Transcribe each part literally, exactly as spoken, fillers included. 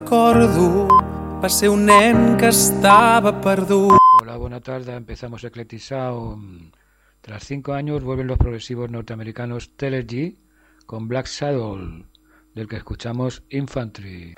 Recordo, va ser un nen que estava perdut. Hola, buena tarde. Empezamos Eclectisao. Tras cinco años vuelven los progresivos norteamericanos Telegy con Black Saddle, del que escuchamos Infantry.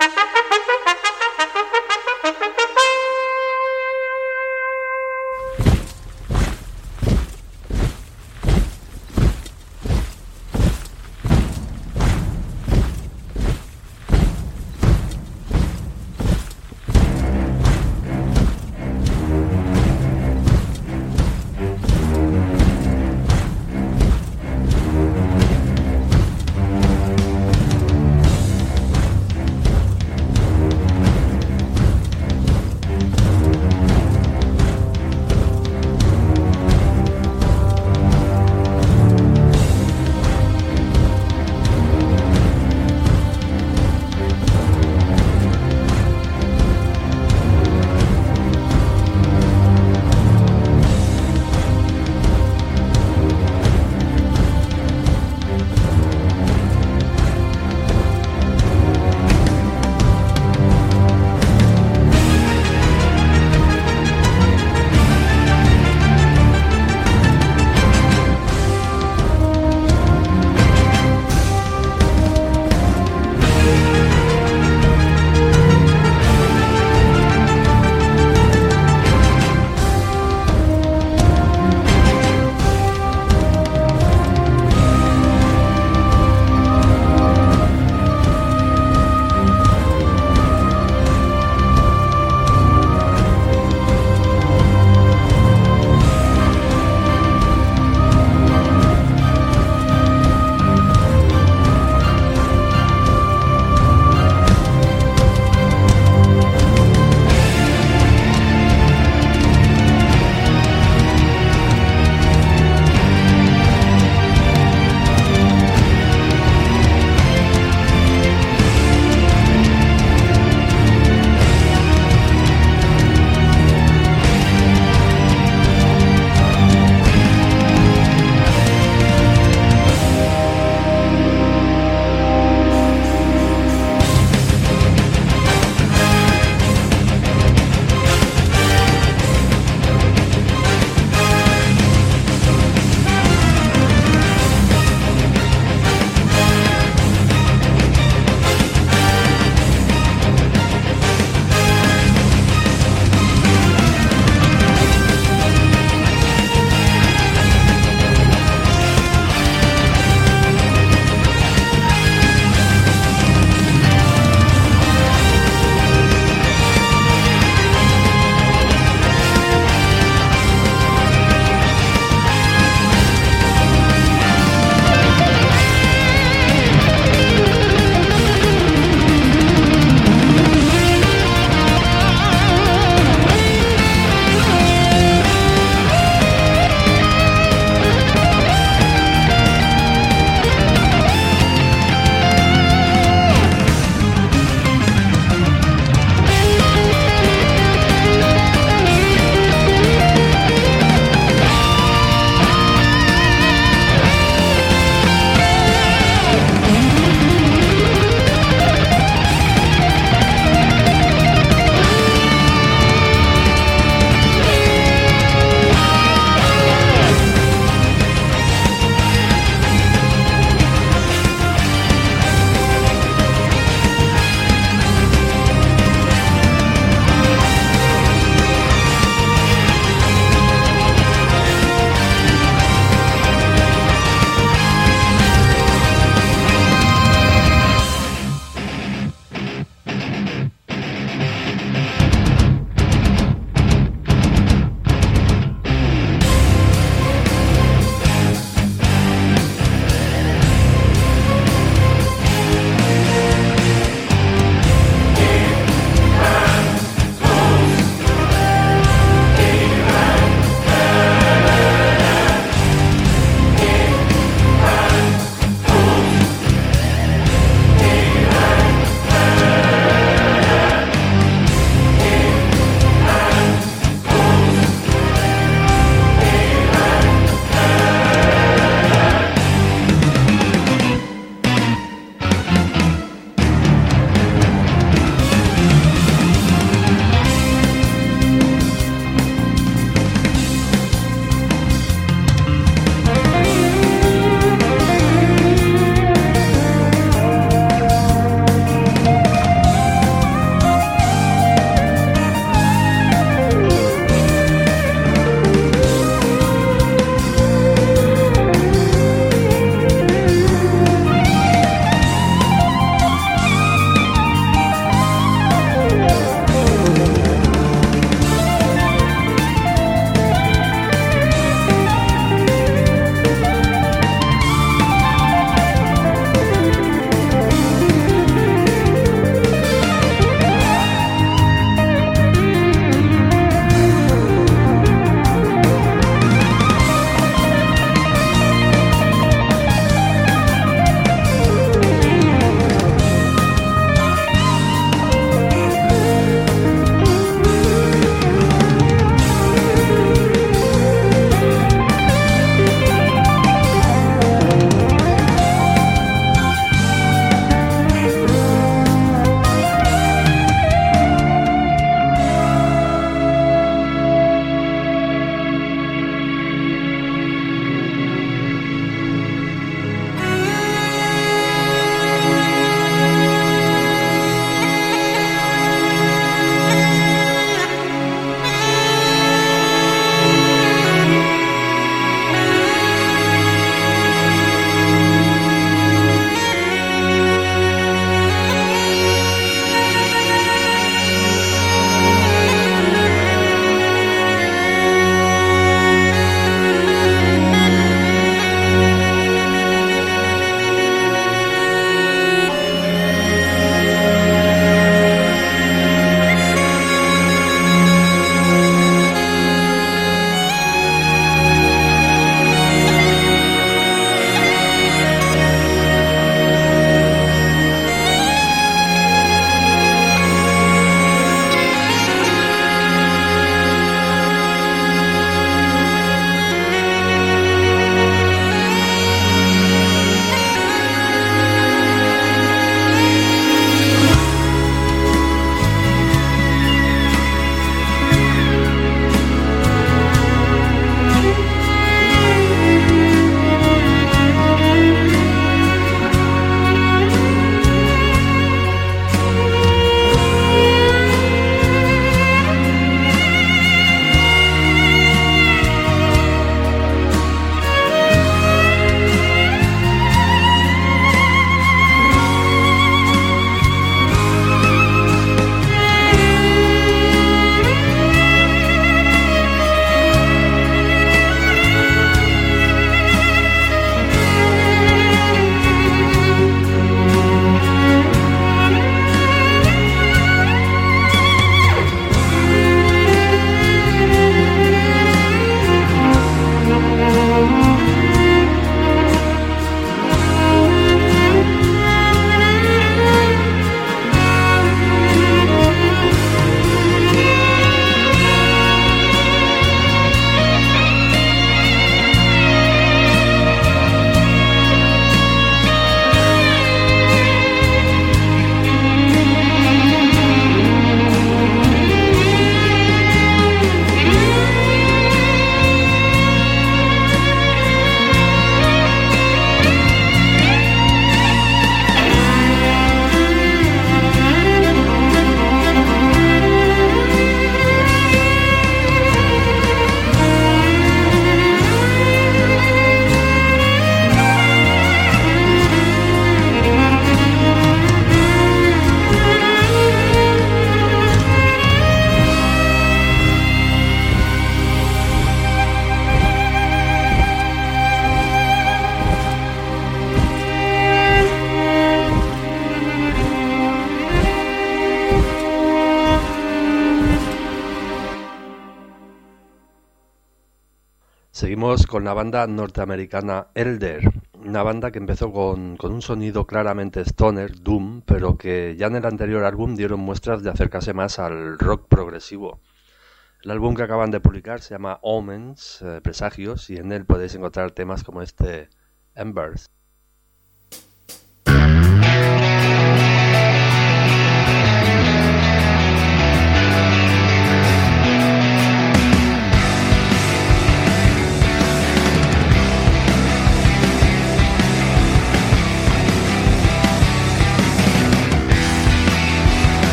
Seguimos con la banda norteamericana Elder, una banda que empezó con, con un sonido claramente stoner, doom, pero que ya en el anterior álbum dieron muestras de acercarse más al rock progresivo. El álbum que acaban de publicar se llama Omens, eh, Presagios, y en él podéis encontrar temas como este Embers.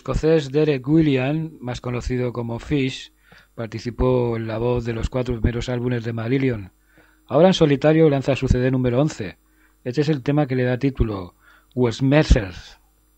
escocés Derek Williams, más conocido como Fish, participó en la voz de los cuatro primeros álbumes de Marillion. Ahora en solitario lanza su C D número once. Este es el tema que le da título, Westmessers.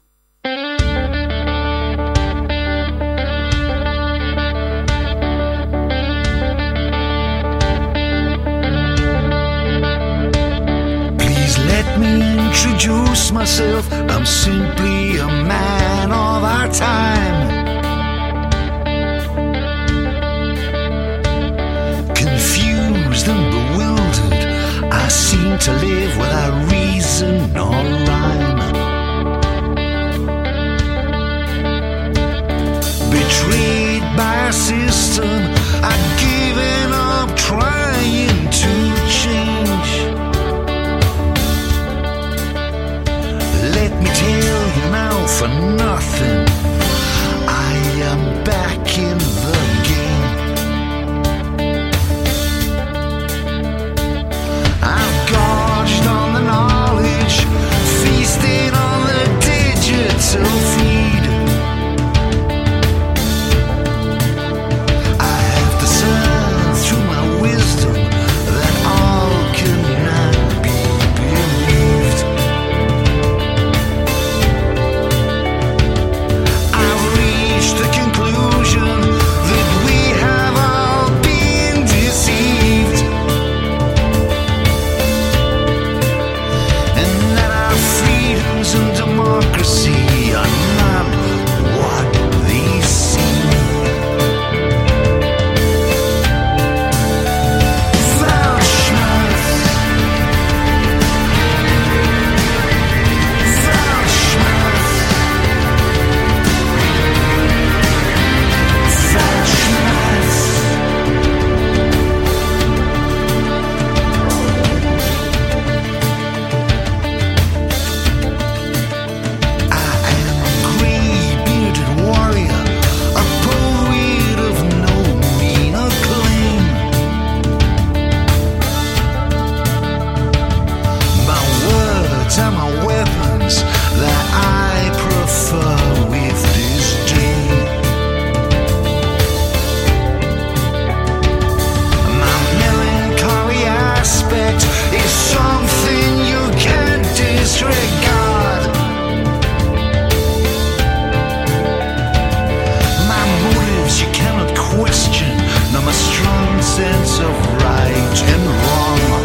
Let me introduce myself. I'm simply a man of our time. Confused and bewildered, I seem to live without reason or rhyme. Betrayed by a system, I've given up trying to change. Let me tell you now for nothing, I am back in the game. I've gorged on the knowledge, feasted on the digital feed. I have discerned through my wisdom that all cannot be believed. The conclusion that we have all been deceived, and that our freedoms and democracy are not what they seem. Weltschmerz, Weltschmerz. Sense of right and wrong.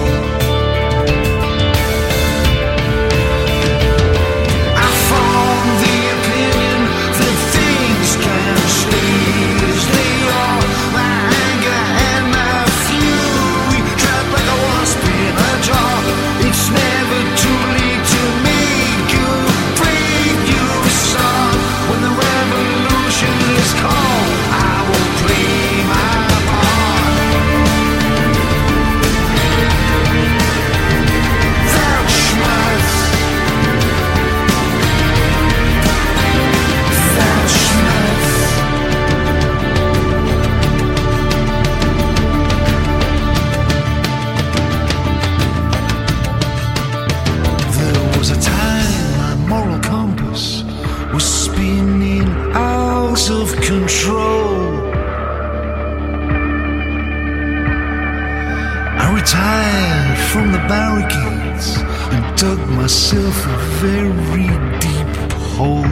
I form the opinion that things can stay as they are. My anger and my fury trapped like a wasp in a jar. It's never too late to make you brave new song. When the revolution is called, I will play my of control. I retired from the barricades and dug myself a very deep hole.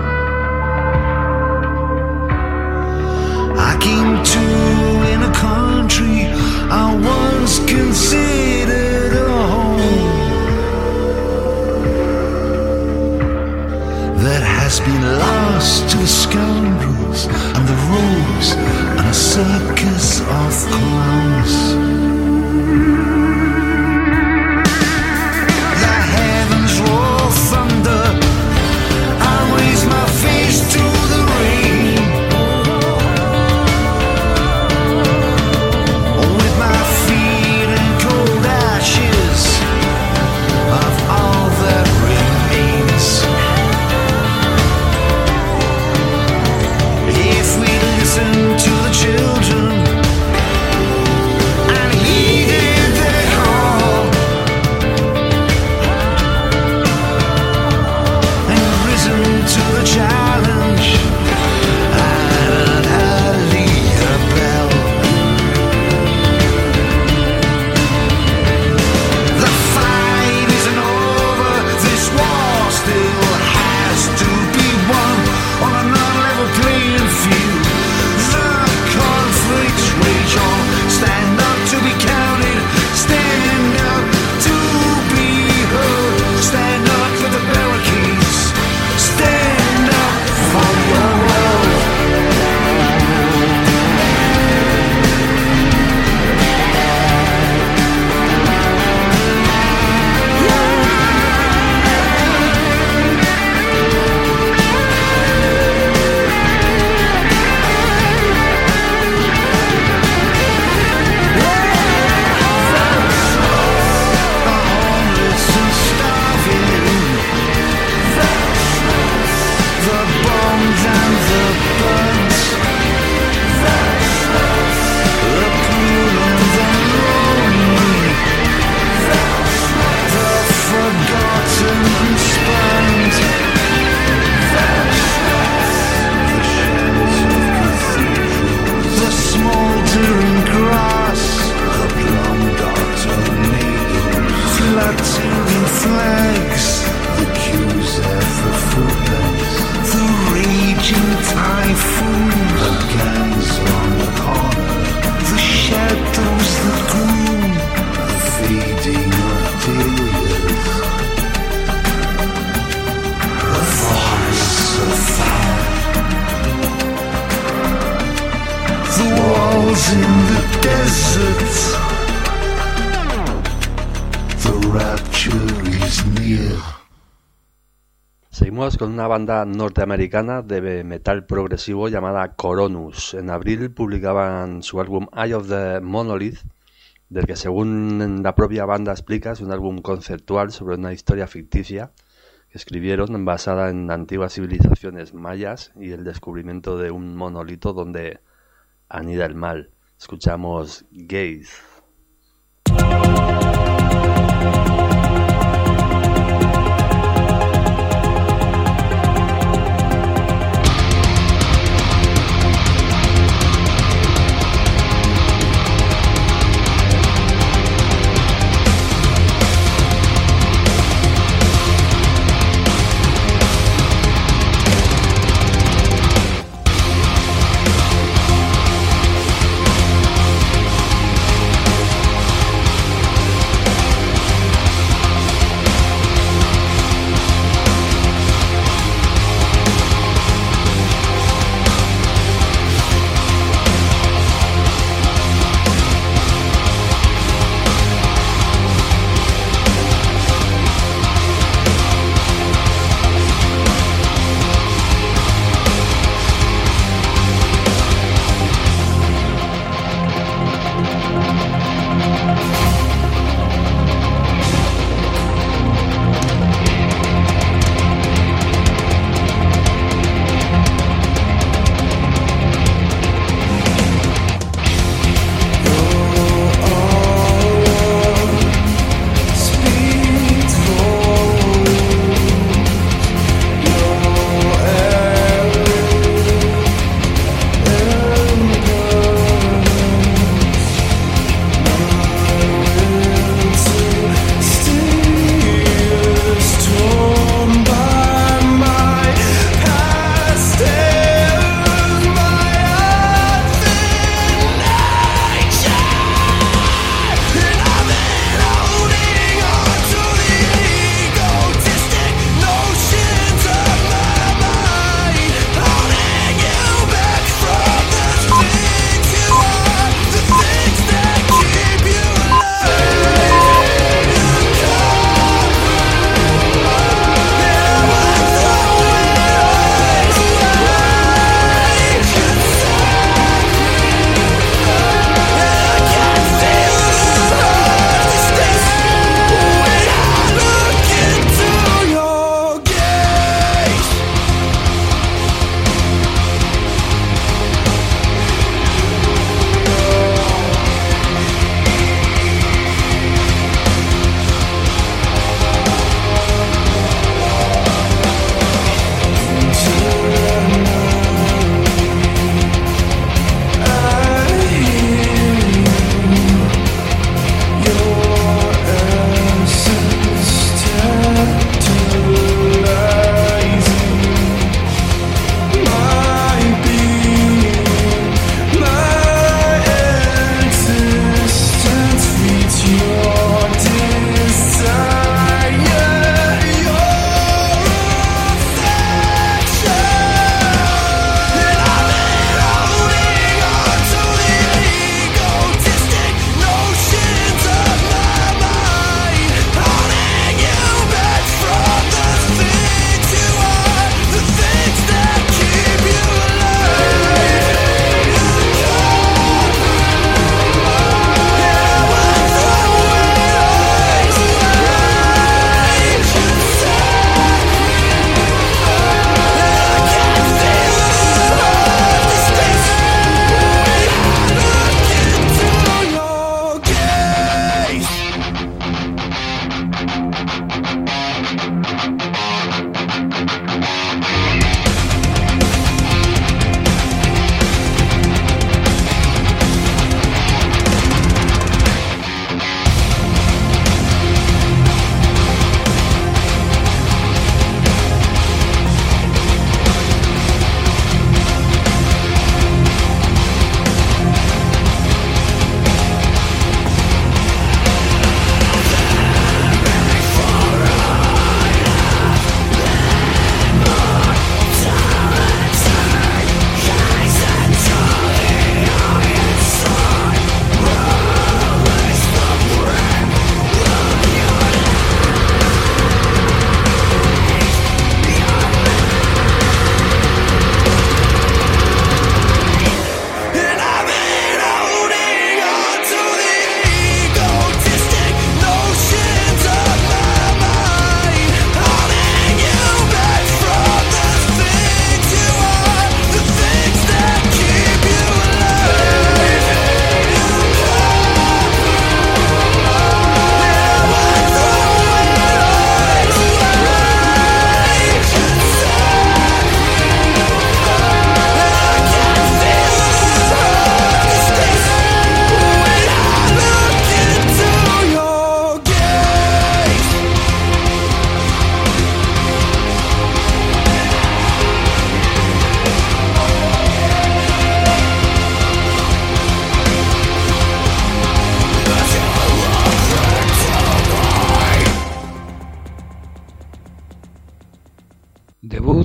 I came to in a country I once considered a home that has been lost to the scoundrels and the rogues and a circus of clowns. The heavens roar thunder, I raise my face to the rain. With my feet in cold ashes of all that remains. If we listen to the children and hear falls in the desert. The rapture is near. Seguimos con una banda norteamericana de metal progresivo llamada Coronus. En abril publicaban su álbum Eye of the Monolith, del que según la propia banda explica es un álbum conceptual sobre una historia ficticia que escribieron basada en antiguas civilizaciones mayas y el descubrimiento de un monolito donde anida el mal. Escuchamos Gaze.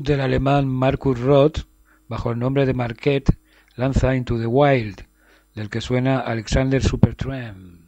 del alemán Markus Roth, bajo el nombre de Marquette, lanza Into the Wild, del que suena Alexander Supertramp.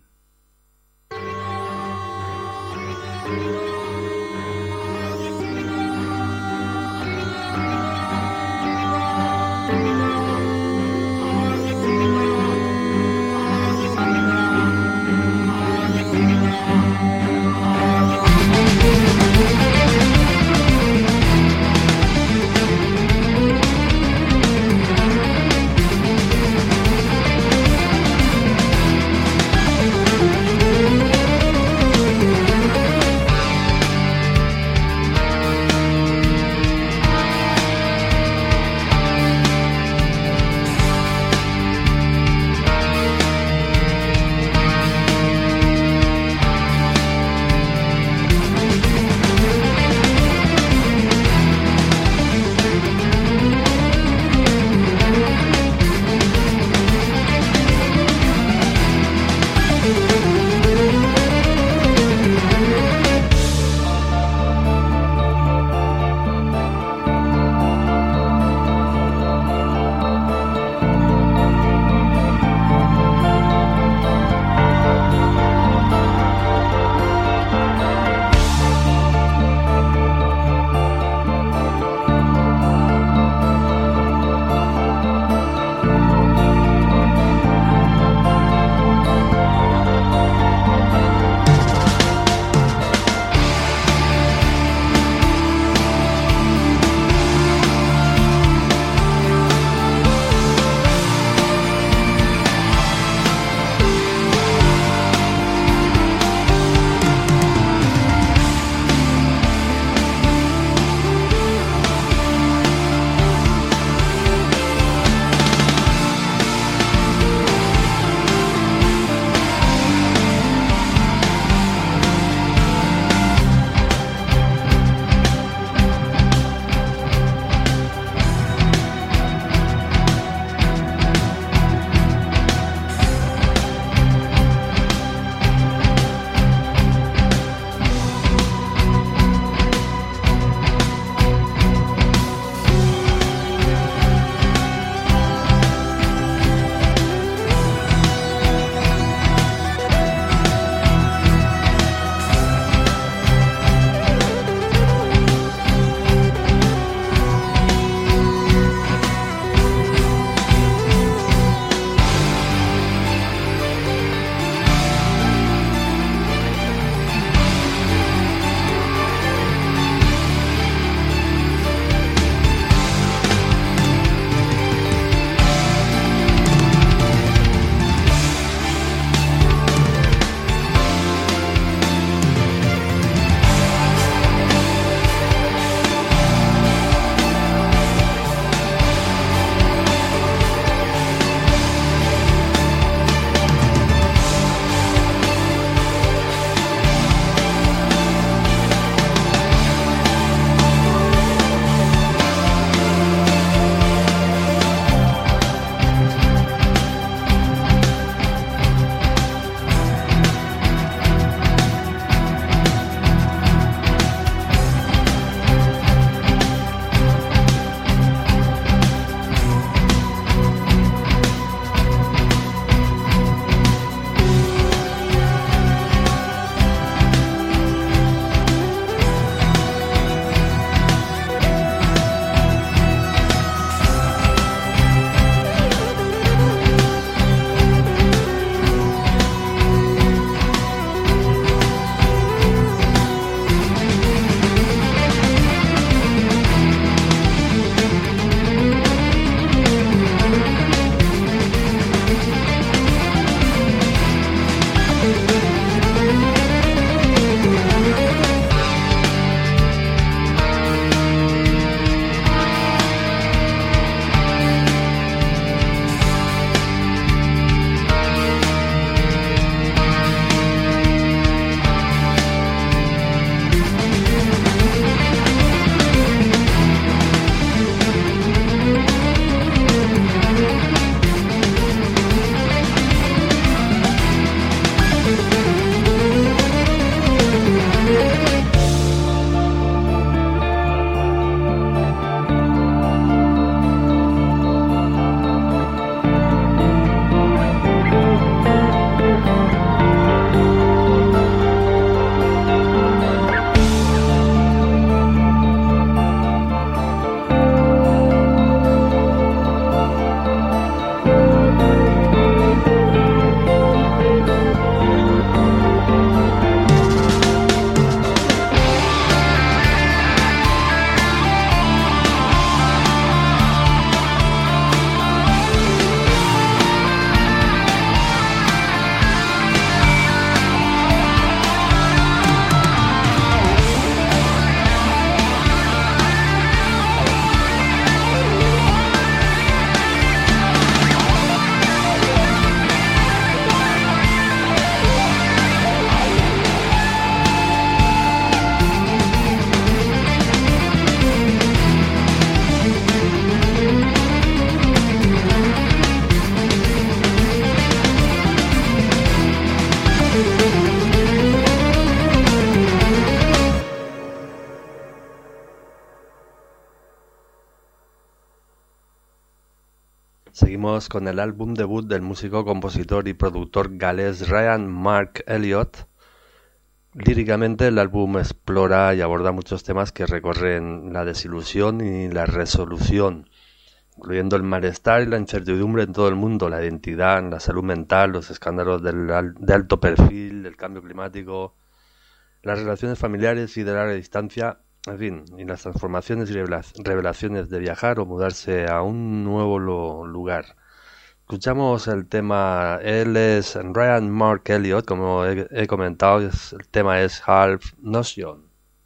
abrimos con el álbum debut del músico, compositor y productor galés Ryan Mark Elliott. Líricamente el álbum explora y aborda muchos temas que recorren la desilusión y la resolución, incluyendo el malestar y la incertidumbre en todo el mundo, la identidad, la salud mental, los escándalos del al- de alto perfil, el cambio climático, las relaciones familiares y de larga distancia, en fin, y las transformaciones y revela- revelaciones de viajar o mudarse a un nuevo lo- lugar. Escuchamos el tema, él es Ryan Mark Elliott, como he, he comentado, es- el tema es Half Notion.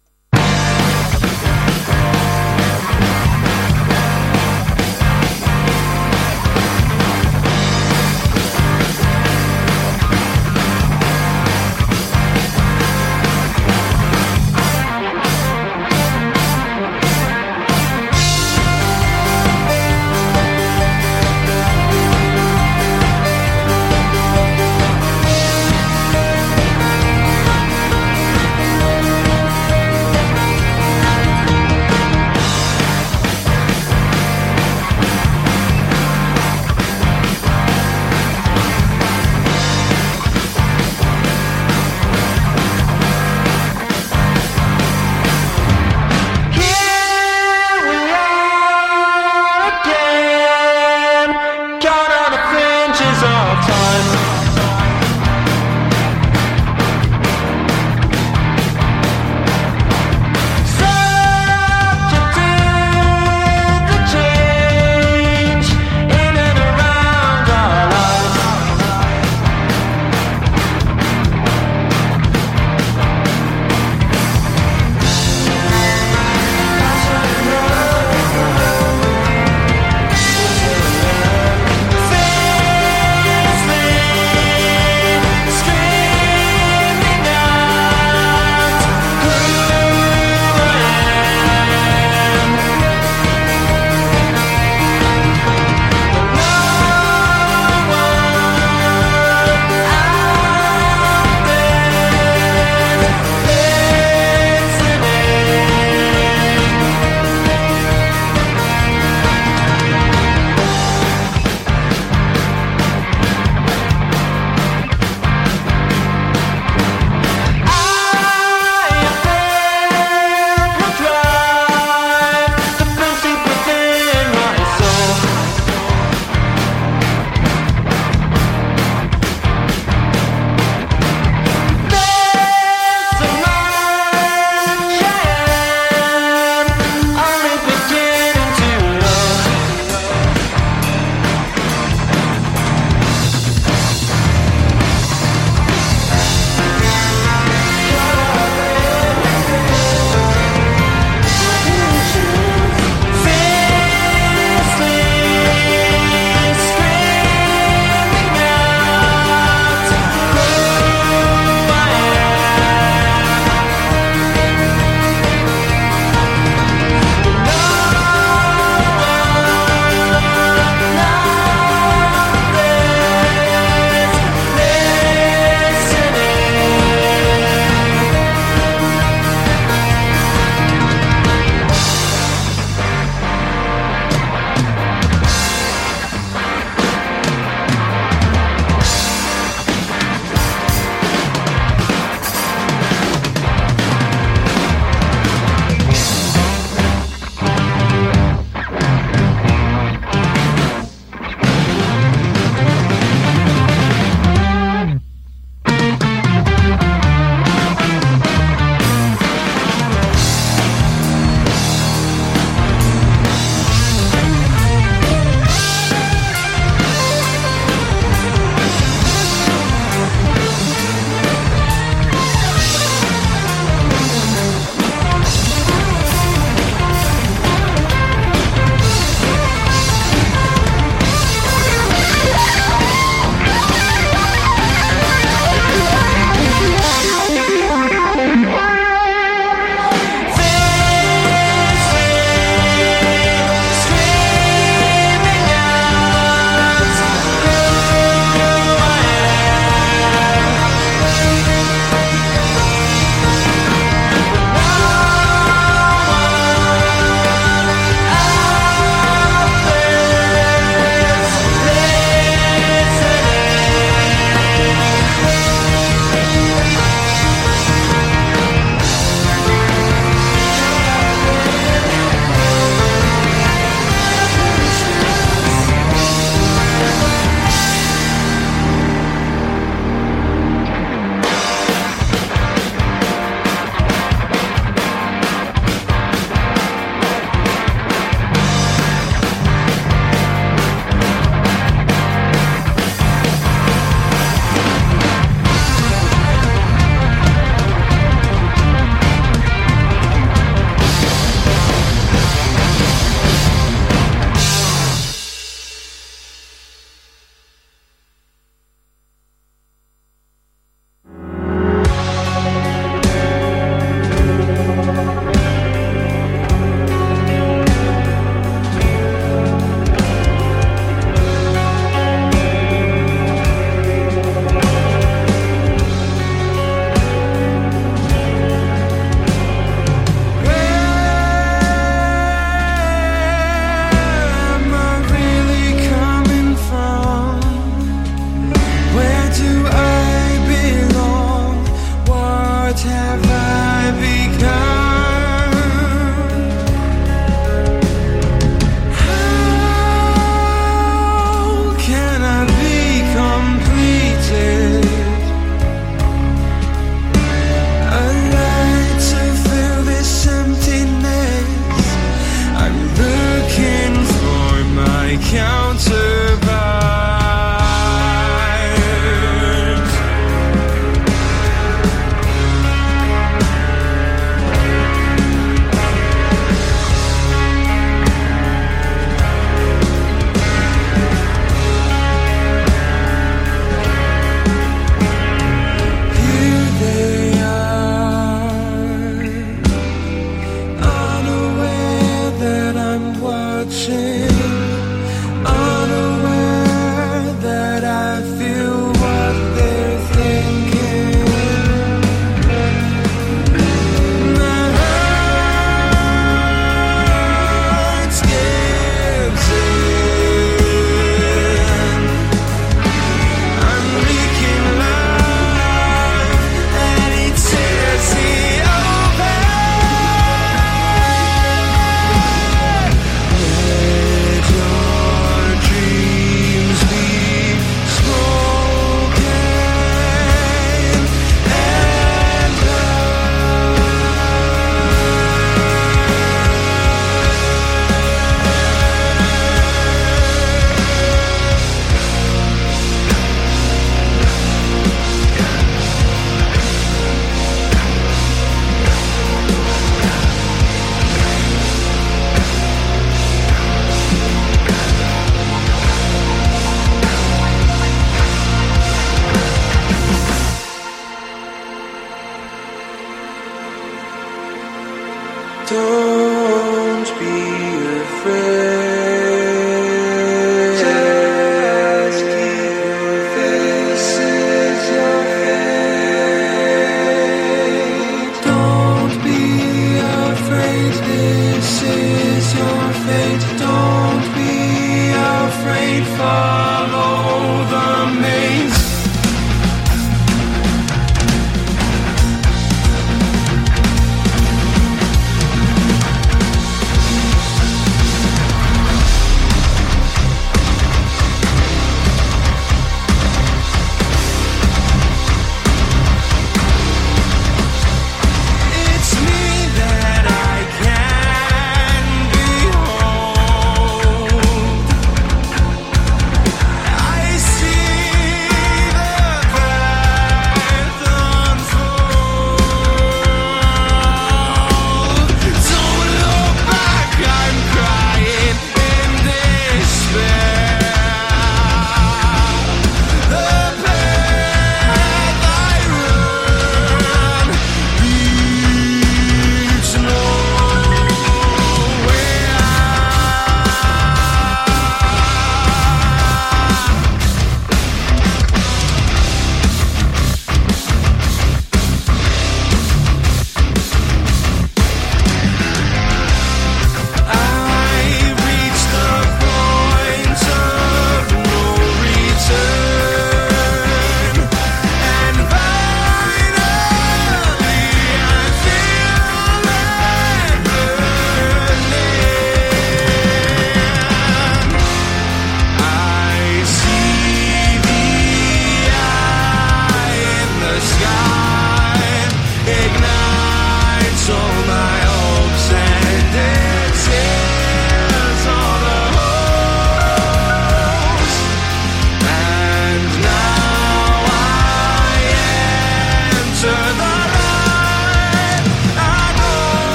Here we are again, caught on the fringes of time. Subject to the change in and around our lives. Things lead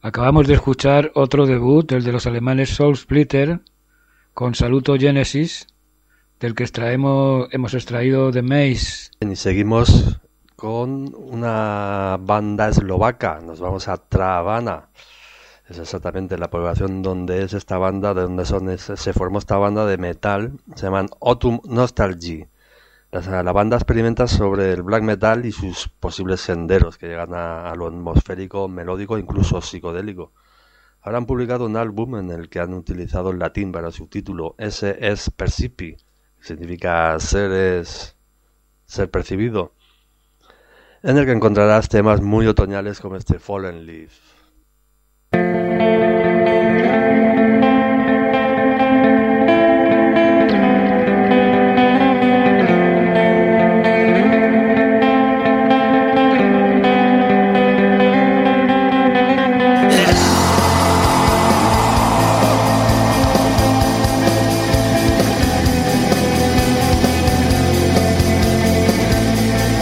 Acabamos de escuchar otro debut, el de los alemanes Soul Splitter, con Saluto Genesis, del que extraemos, hemos extraído The Maze. Y seguimos con una banda eslovaca, nos vamos a Trabana. Es exactamente la población donde es esta banda, de donde son, es, se formó esta banda de metal, se llaman Autumn Nostalgie. La, la banda experimenta sobre el black metal y sus posibles senderos que llegan a, a lo atmosférico, melódico e incluso psicodélico. Ahora han publicado un álbum en el que han utilizado el latín para su título, Esse es percipi, que significa ser es ser percibido, en el que encontrarás temas muy otoñales como este Fallen Leaf.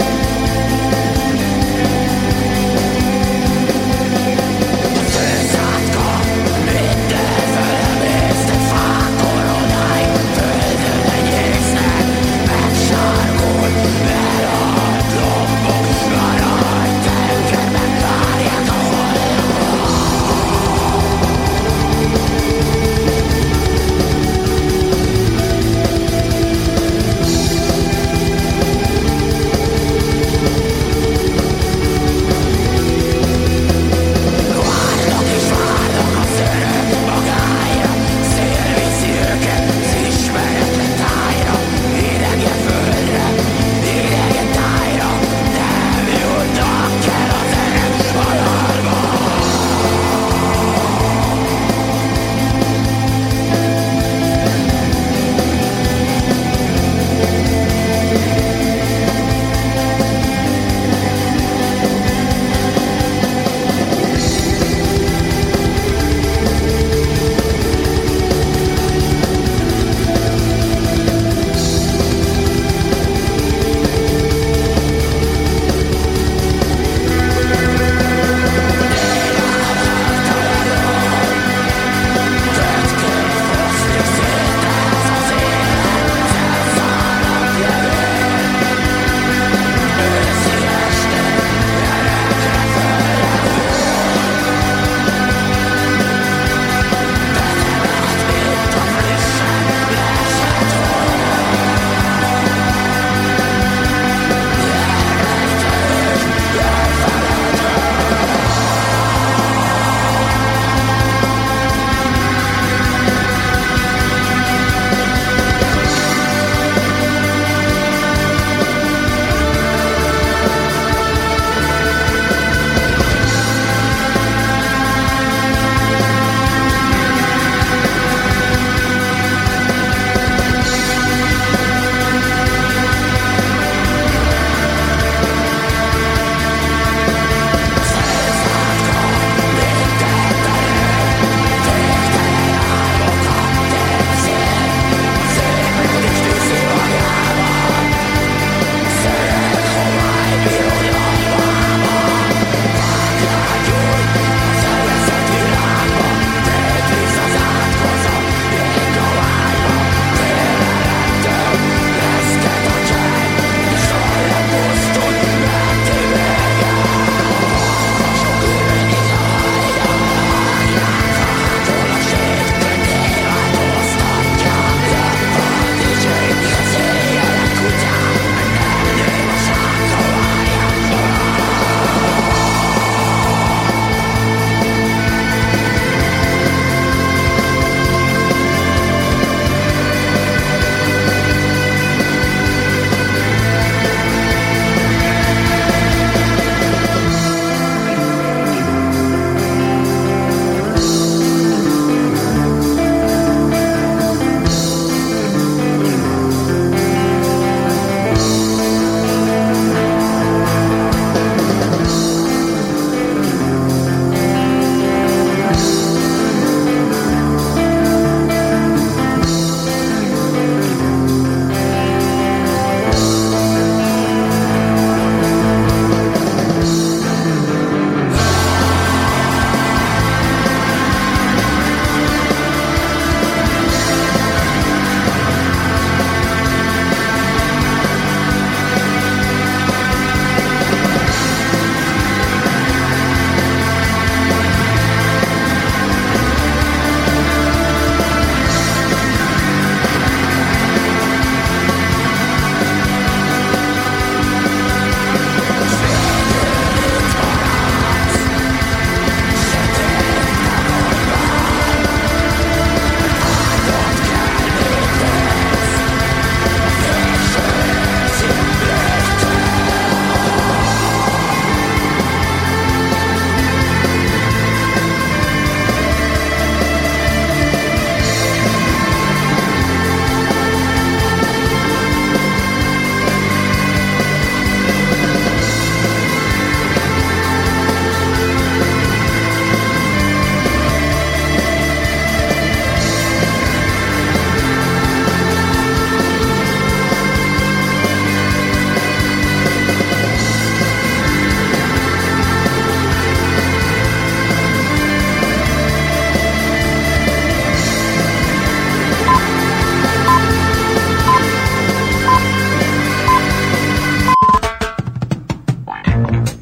There's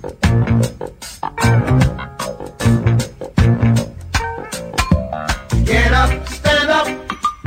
Thank